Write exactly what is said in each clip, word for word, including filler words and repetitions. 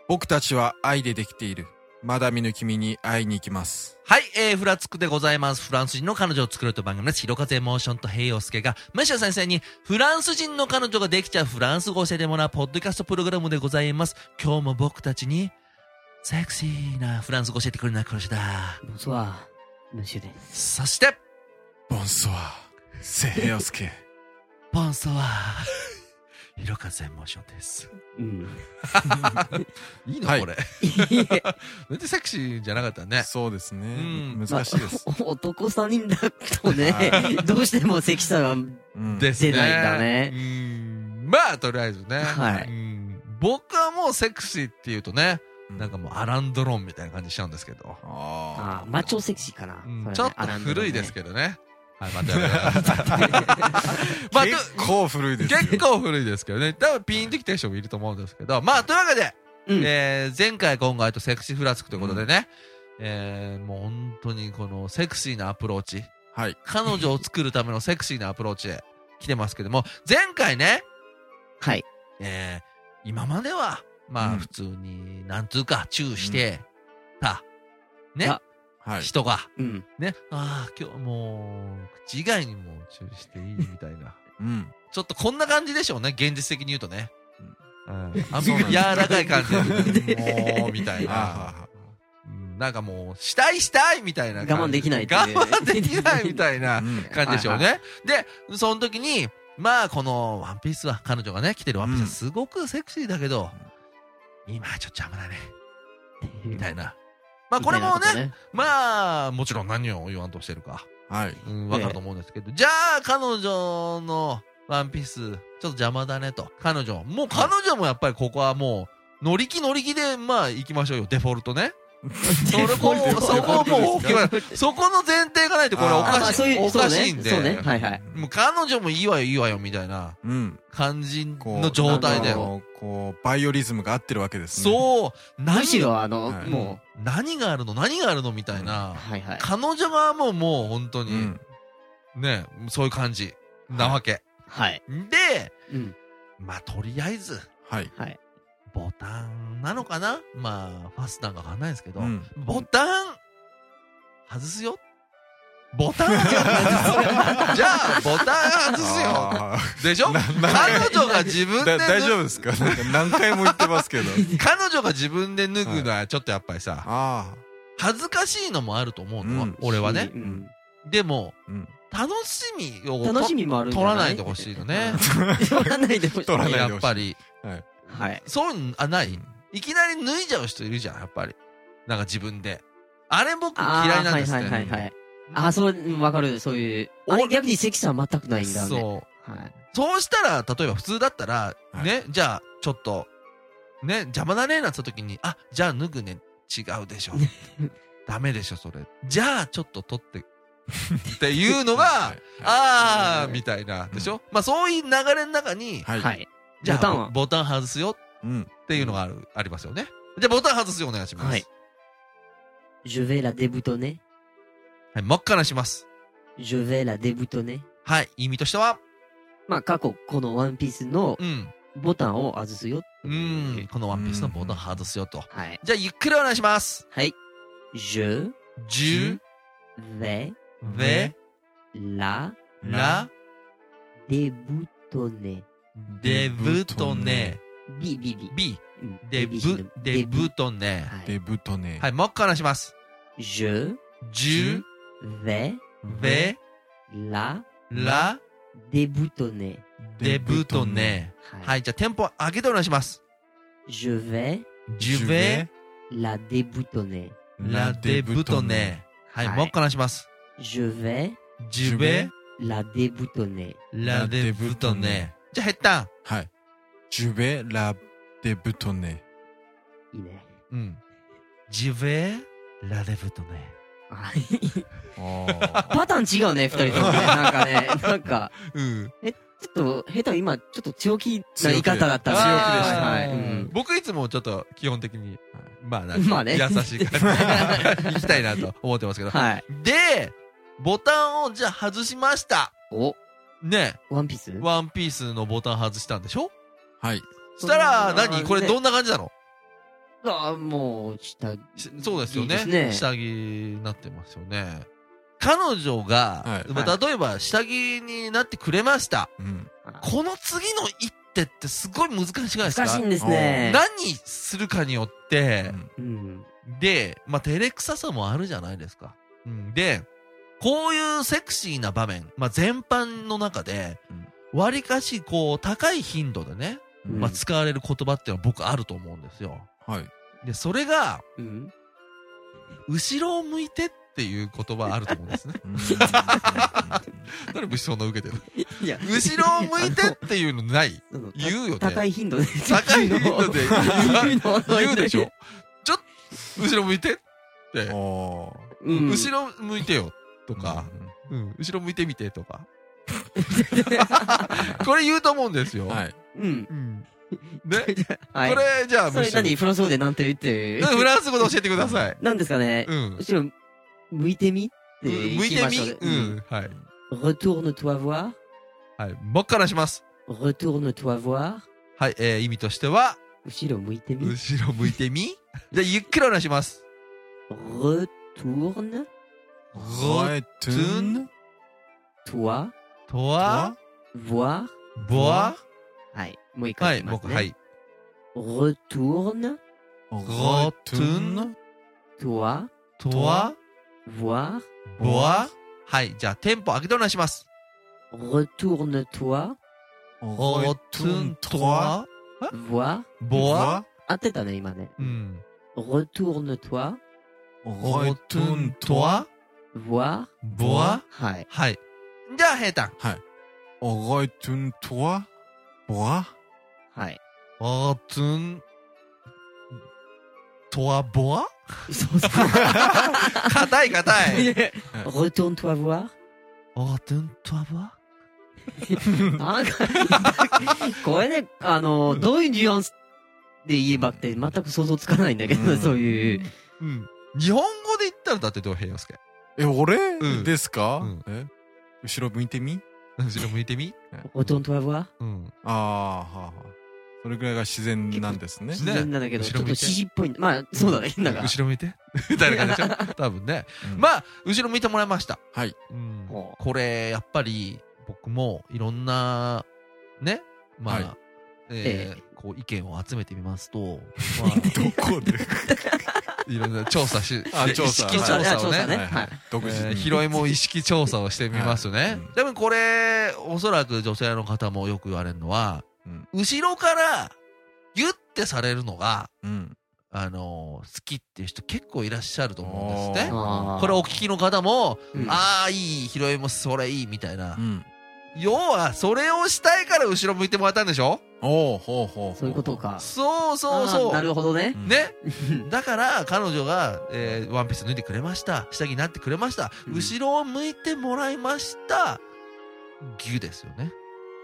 僕たちは愛でできている。まだ見ぬ君に会いに行きます。 はい、えー、フラつくでございます。フランス人の彼女を作るという番組です。ひろかぜエモーションと平洋介が、マシュ先生にフランス人の彼女ができちゃうフランス語を教えてもらうポッドキャストプログラムでございます。今日も僕たちに、セクシーなフランス語を教えてくれない彼女だ。 ボンソワー、ムシュです。 そして、 ボンソワー、セ平洋介。 ボンソワー。ひろかぜエモーションです。 うん。 いいの、 はい、 これ。全然セクシーじゃなかったね。 そうですね。 うん、 難しいです。 まあ、男さんにんだとね、どうしてもセクシーさが出ないんだね。 うん、まあ、とりあえずね。 はい、 うん。僕はもうセクシーっていうとね、なんかもうアランドロンみたいな感じしちゃうんですけど。 ああ、マチョセクシーかな。 うんね、 ちょっと古いですけどね。はい、待ってまあ、 結構古いですよ。 結構古いですけどね。多分ピンときてる人もいると思うんですけど。まあ、というわけで、うん、えー、前回今回とセクシーフラスクということでね、うん、えー、もう本当にこのセクシーなアプローチ。 はい。 彼女を作るためのセクシーなアプローチで来てますけども、前回ね、 はい。 えー、今までは、まあ、普通に、なんつうか、チューしてた。ね。はい、人が、うん、ね、ああ、今日もう、口以外にもチューしていいみたいな。うん。ちょっとこんな感じでしょうね、現実的に言うとね。うん。うん、あんま柔らかい感じで、もう、みたいな。うん、なんかもう、したいしたいみたいな。 我慢できない我慢できないみたいな感じでしょうね。で、その時に、まあ、このワンピースは、彼女がね、着てるワンピースはすごくセクシーだけど、うん、今はちょっと邪魔だね。みたいな。まあこれもね、ねまあもちろん何を言わんとしてるか。はい。うん、わかると思うんですけど。えー、じゃあ彼女のワンピース、ちょっと邪魔だねと。彼女。もう彼女もやっぱりここはもう、乗り気乗り気で、まあ行きましょうよ。デフォルトね。それこう、そこもう、そこの前提がないとこれおかしい、おかしいんで。 そうね。はいはい。 もう彼女もいいわよいいわよみたいな感じの状態で。 こう、バイオリズムが合ってるわけですね。そう。 むしろあの、もう、何があるの何があるのみたいな。はいはい。彼女側ももう本当に、ね、そういう感じなわけ。 はい。 で、まあとりあえず、 はい。 はい。 ボタンなのかなまあ、ファスナーがわかんないですけど、うん、ボタン、外すよボタン外すよじゃあ、ボタン外すよでしょ彼女が自分で。 大丈夫ですか何回も言ってますけど。 彼女が自分で脱ぐのはちょっとやっぱりさ、はい、恥ずかしいのもあると思うの、うん、俺はね。うん、でも、うん楽しみを楽しみもある取らないでほしいのね。 取らないでほしい。 やっぱり。 はい。はい。 そういうの、あ、ない、いきなり脱いじゃう人いるじゃん、やっぱり。なんか自分で。あれ僕嫌いなんですね。 はいはいはいはい。あ、そう、わかる、そういう。あれ逆にセクシーは全くないんだね。 そう。はい。そうしたら、例えば普通だったら、ね、じゃあ、ちょっと、ね、邪魔だね、なんて時に、あ、じゃあ脱ぐね、違うでしょ。ダメでしょ、それ。じゃあ、ちょっと取って、っていうのが、あー、みたいな、でしょ、まあそういう流れの中に、はい。じゃあ、ボタン外すよっていうのがある、ありますよね。じゃあ、ボタン外すよ、お願いします。はい。 Je vais la déboutonner。 はい、真っ赤なします。 Je vais la déboutonner。 はい、意味としてはまあ、過去、このワンピースの、ボタンを外すよ。 うん、このワンピースのボタン外すよと。はい。じゃあ、ゆっくりお願いします。 はい。Je, je, vais, vais, la, la, déboutonner. déboutonner. b, b, b. b. déboutonner. déboutonner. はい、もう一回話します。 je, je, vais, vais, la, la, déboutonner. déboutonner. はい、じゃあテンポ上げてお願いします。 je vais, je vais, la déboutonner. la déboutonner. はい、もう一回話します。 je vais, je vais, la déboutonner. la déboutonner. じゃあ、ヘッタン。 はい。je vais la déboutonner. いいね。 うん。je vais la déboutonner. はい。パターン違うね、二人ともね。なんかね、なんか。 うん。 え、ちょっと、下手今、ちょっと強気な言い方だったね。 強気でした。はい。僕いつもちょっと基本的に、まあなんか、優しい感じで行きたいなと思ってますけど。はい。で、ボタンをじゃあ外しました。 お。 ね。 ワンピースワンピースのボタン外したんでしょ？ はい。 したら、何これどんな感じなの？ ああ、もう、下着。 そうですよね。 いいですね下着になってますよね。彼女が、 はいまあ例えば下着になってくれました。 うん。 この次の一手ってすごい難しくないですか？ 難しいんですね。 何するかによって、 うん。 で、まあ、照れくささもあるじゃないですか。うん、で、こういうセクシーな場面、まあ、全般の中で、わりかし、こう、高い頻度でね、 うんまあ、使われる言葉っていうのは僕あると思うんですよ。 はい。 で、それが、 うん。 後ろを向いてっていう言葉あると思うんですね。 うん誰もそんな受けてる。 いや、 後ろを向いてっていうのないその言うよね。 高い頻度で。 高い頻度で言う言うの言うでしょ。ちょっと、後ろ向いてって。 おーうん。 後ろ向いてよとか、 うんうん、後ろ向いてみてとか。これ言うと思うんですよ。 はい。 うん。 うん。ね、 はい。 これ、じゃあ、 それ何フランス語でなんて言ってフランス語で教えてください。 なんですかねうん。 後ろ、向いてみって向いてみ言いましょうう。ん。はい。 Retourne-toi voir. はい。僕からします。 Retourne-toi voir. はい。えー、意味としては、 後ろ向いてみ。 後ろ向いてみじゃあ、ゆっくりお願いします。 Retourne-toi はい。トゥン。 とは、 voir. ぼわはい。もう一はい。 回言いますね。 僕、はい。 Retourne-toi ゴトゥン、とは、 voir. ぼわはい。じゃあ、テンポ上げてお願いします。 Retourne-toi ゴトゥン、とは、 voir. ぼわ合ってたね、今ね。 うん。 Retourne-toi ゴトゥン、とは、 voir. ぼわはい。 はい。じゃあ、平坦。 おいトゥントワボワはい。 ゴトゥン、とは、ぼわそうそう。 硬い硬い。 Retourne-toi voir. ゴトゥン、とは、ぼわなんか、これね、あの、どういうニュアンスで言えばって全く想像つかないんだけど、 うんそういう。 うん。日本語で言ったらだってどう平洋介。 え、俺うんですかうんえ後ろ向いてみ後ろ向いてみ Retourne-toi voir. うん。 ああ、はあはあ。それぐらいが自然なんですね。 自然なんだけど、ちょっと後ろ向いて指示っぽい。まあ、そうだね。なんか。 後ろ向いてみたいな感じでしょ多分ね。 うんまあ、後ろ向いてもらいました。 はい。 うんほうこれ、やっぱり、僕もいろんな、ね、まあ、 はいえーえこう意見を集めてみますと、まどこであ、いろんな調査し、 あ調査意識調査をあ調査ね、 ねはい独自に。 えー広いも意識調査をしてみますね。 はいうん多分これ、おそらく女性の方もよく言われるのは、 うん後ろからギュッてされるのが、 うん。 あのー好きっていう人結構いらっしゃると思うんですね。 あーこれお聞きの方も、 うんああ、いい、広いもそれいい、みたいなう。ん。 要は、それをしたいから後ろ向いてもらったんでしょおう、ほうほう。 そういうこと。か。 そうそうそう。 あーなるほどね。 うんね。だから、彼女が、えーワンピース脱いでくれました。下着になってくれました。 うん後ろを向いてもらいました。牛ですよね。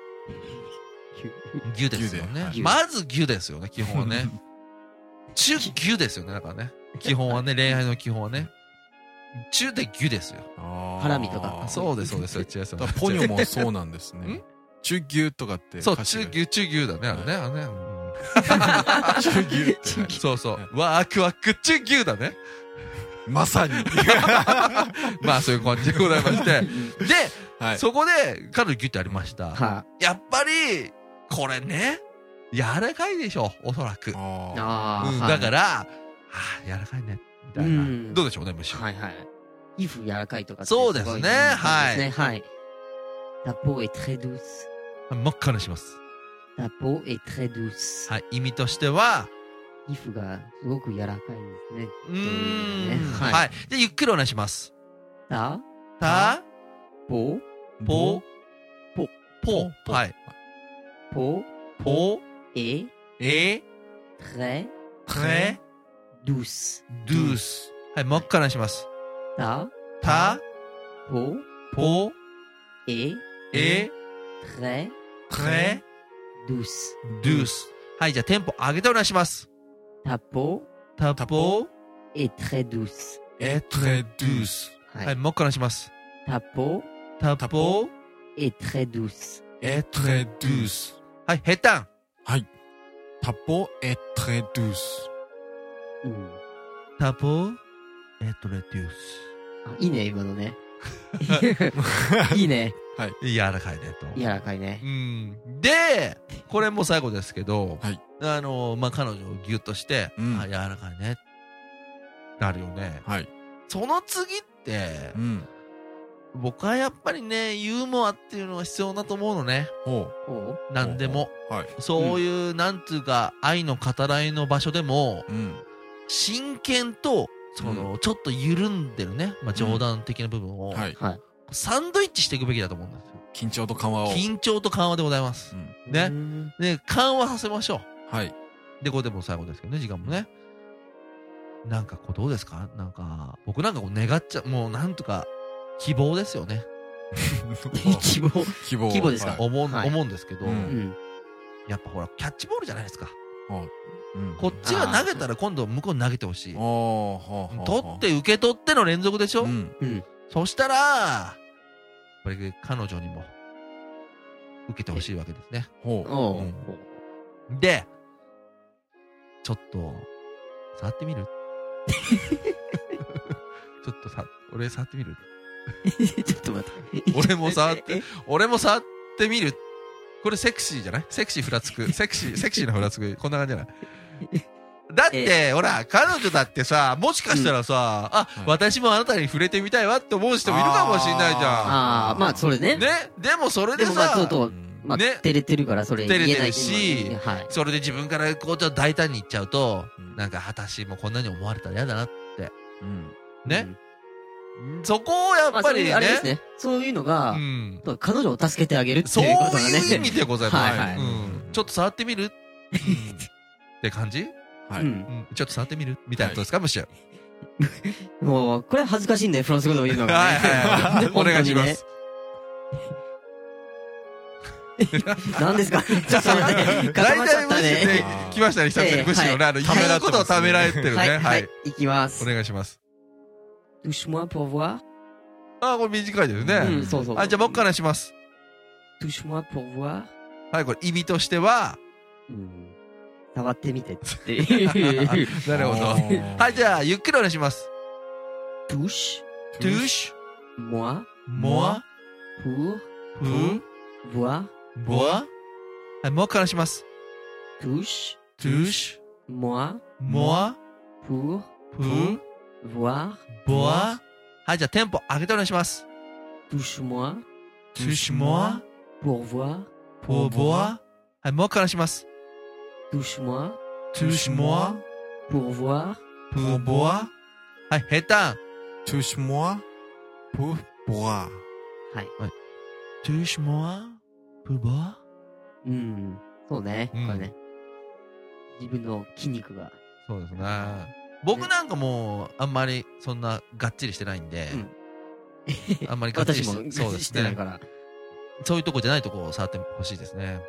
牛ですよね牛。 でまず牛ですよね、基本はね。中牛ですよね、だからね。基本はね、恋愛の基本はね。中で牛ですよ。 ハハラミとかそうです、そうです。違いますよポニョもそうなんですねん。 中牛とかって。 そう、 歌詞が中牛、中牛だね、あれね、あれね。うん中牛ってね。 そうそう。ワクワク中牛だね。 まさに。 まあそういう感じでございまして。で、 はい。 そこで、彼女ギュッてありました。 はやっぱり、これね、柔らかいでしょ、おそらく。 あ。 あうん、 ああ。 だから、はあ、柔らかいね、みたいな。 うんどうでしょうね、むしろ。 はいはい。皮膚柔らかいとかってそうですねごい言うんはいですねはい。Ta peau est très douce. もっかなします。 Ta peau est très douce. はい、意味としては、 皮膚がすごく柔らかいんですね。 うーん、 はいはい。で、ゆっくりお願いします。 Ta た、 peau, ぽ、 ぽ、 ぽ、 ぽはい。 peau ぽ、 est え、 très très douce. douce。はい、もっかなします。 Ta た、 peau ぽ、 est え、 très très douce. douce。はい、じゃあテンポ上げてお願いします。 Ta peau た、ぽ、 est très douce. え、très douce。 はい。 はい、もっかなします。 Ta peau た、ぽ、 est très douce. え、très douce。はい、ヘタン。 はい。タポエトレドゥス。 うん。 タポ、エトレテュース。 あ、いいね、今のね。いいね。 柔らかいねと。 柔らかいねう。ん。で、これも最後ですけど、 はいあの、まあ、彼女をギュッとして、 うんあ、柔らかいね。なるよね。 はい。 その次ってう、ん。 僕はやっぱりね、ユーモアっていうのが必要だと思うのね。 ほおう。 なんでも。 う。はい。 そういう、なんつうか、愛の語らいの場所でも、 うん。 真剣と、その、ちょっと緩んでるね、まあ、冗談的な部分を、 はい。 はい。 サンドイッチしていくべきだと思うんですよ。 緊張と緩和を。 緊張と緩和でございますう。ん。 ねうんで、緩和させましょはい。 う。で、これでも最後ですけどね、時間もね。なんかこうどうですかなんか、僕なんかこう願っちゃう、もうなんとか、希望ですよね。 希望。 希望。 希望ですかはい思う、 はい思うんですけど、 ううんん。 やっぱほら、キャッチボールじゃないですか。 うん。 こっちが投げたら今度向こうに投げてほしい。 おー、ほうほうほう取って受け取っての連続でしょ、 うん。 うん。 そしたら、やっぱり彼女にも受けてほしいわけですね。 ほう。 おううん。 で、ちょっと、触ってみるちょっとさ、俺触ってみるちょっと待って。 俺も触ってえ。 俺も触ってみるこれセクシーじゃないセクシーふらつく。セクシー、セクシーなふらつく。こんな感じじゃないだって、ほら、彼女だってさ、もしかしたらさ、あ、 はい私もあなたに触れてみたいわって思う人もいるかもしれないじゃああ、まあ、それね。 ん。ねでもそれででもまあ、ちょっさ、 と、 うんまあ、 ね照れてるから、それ言えないっていうのはねはい。 それで自分からこうちょっと大胆に言っちゃうと、 うんなんか、私もこんなに思われたら嫌だな。 うん。 ね、そこをやっまあ、そういうぱりね、 あれですね。そういうのがう、ん。 彼女を助けてあげるってそういうことがね。 いう意味でございます。 はいはいうん。ちょっと触ってみるって感じはい。 うん。 うん。ちょっと触ってみるみたいなことですか、むしろ。 もう、これ恥ずかしいんだよ、フランス語でも言うのがはいね。 はいはい。お願いします。 何ですかちょっと待って。固ま大っちゃった体無視でね。 来ましたね、久々に。無視のね、あの、 はい言うことをためられてるね。 はい、ははいい。。 いきますお。願いします。 touche-moi pour voir. あ、これ短いですうね。 ん、そうそう。 あ、じゃあ僕からします。 touche-moi pour voir. はい、これ意味としては、 うん。触ってみてっていう。 なるほど。はい、じゃあ、ゆっくりお願いします。 touche, touche, moi, moi, pour, pour, voir, voir. はい、もう一回お願いします。 touche, touche, moi, moi, pour, pour, voir, voir. はい、じゃあテンポ上げてお願いします。 touche-moi, touche-moi, pour voir, pour voir. はい、もう一回お願いします。 touche-moi, touche-moi, pour voir, pour voir. はい、ヘタン。 touche-moi pour boire. はい。 touche-moi, pour voir. うん。そうね。こうんれね。自分の筋肉が。 そうですね。僕なんかもう、あんまりそんながっちりしてないんで、 うんあんまりがっちり私もして、そうですねしてないか。ら。 そういうとこじゃないとこを触ってほしいですね。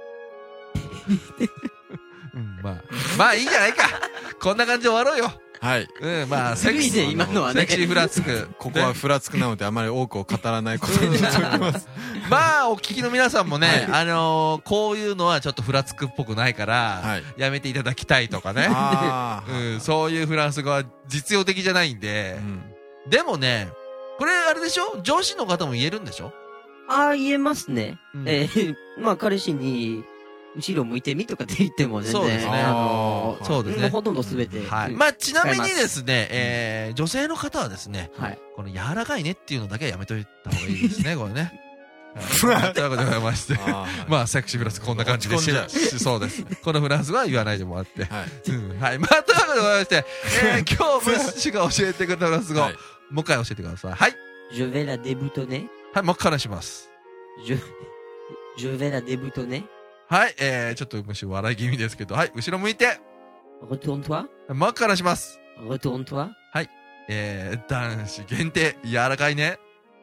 うん、まあ。まあいいじゃないか。こんな感じで終わろうよ。 はい。 うん、まあ、 ずるいね今のはねセクシーフラつく。 ここはふらつくなのであまり多くを語らないことにしております。 まあ、お聞きの皆さんもね、 はいあのーこういうのはちょっとフラつくっぽくないから、 はい。 やめていただきたいとかね。 ああ。 うん、そういうフランス語は実用的じゃないんでう。ん。 でもね、これあれでしょ上司の方も言えるんでしょ、 ああ、言えますね。 うんえー、まあ、彼氏に、後ろ向いてみとかって言っても全然、 そうですねあのー、 そうですねもうほとんどすべて。 はい。 うんまあ、ちなみに使いますですね、えー、女性の方はですね、 はい。 この柔らかいねっていうのだけはやめといた方がいいですね、これね。はいということでございまして。 あまあ、セクシーフランスこんな感じでし落ち込んじゃうそうです。このフランス語は言わないでもらって。 あ。はい。 うんはい。まあ、ということでございまして、えー、今日、ムッシュが教えてくれたフランス語、 はいもう一回教えてください。はい。 Je vais la déboutonner. はい、もう一回お願いします。 Je, je vais la déboutonner. はい、えー、ちょっとムッシュ笑い気味ですけど、はい、後ろ向いて、 Retourne-toi. もう一回お願いします。 Retourne-toi. えー、男子限定、柔らかいね。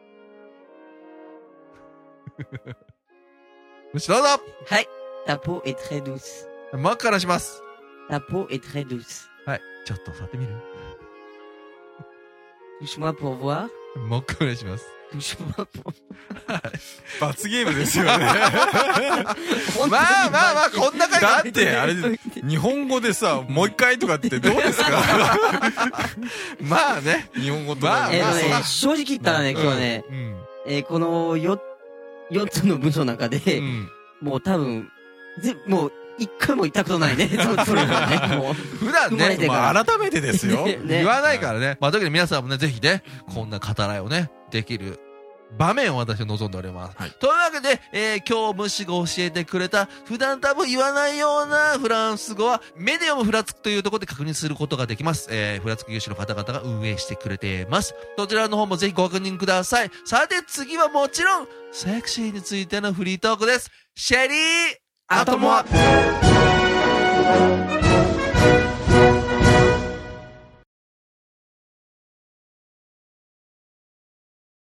ムッシュどうぞはい。Ta peau est très douce. もう一回お願いします。 Ta peau est très douce. はい、ちょっと触ってみる Touche-moi pour voir. もう一回お願いします。 罰ゲームですよね。 まあまあまあ、こんな感じだって、あれ、日本語でさ、もう一回とかってどうですか？ まあね。 日本語とか。 まあえっとね、正直言ったらね、今日ね、 うん。 えーこのよ、よっつの文章の中で、 うんもう多分、ぜ、もう、一回も言ったことないね。そそれはね、もう。 普段ね、 生まれてまあ、改めてですよ。 ね言わないからね。まあ、だけど皆さんもね、ぜひね、こんな語らいをね、できる場面を私は望んでおります。 はいというわけで、えー、今日虫が教えてくれた、普段多分言わないようなフランス語は、メディアムフラつくというところで確認することができます。えー、フラつく有志の方々が運営してくれています。そちらの方もぜひご確認ください。さて次はもちろん、セクシーについてのフリートークです。シェリーアトモア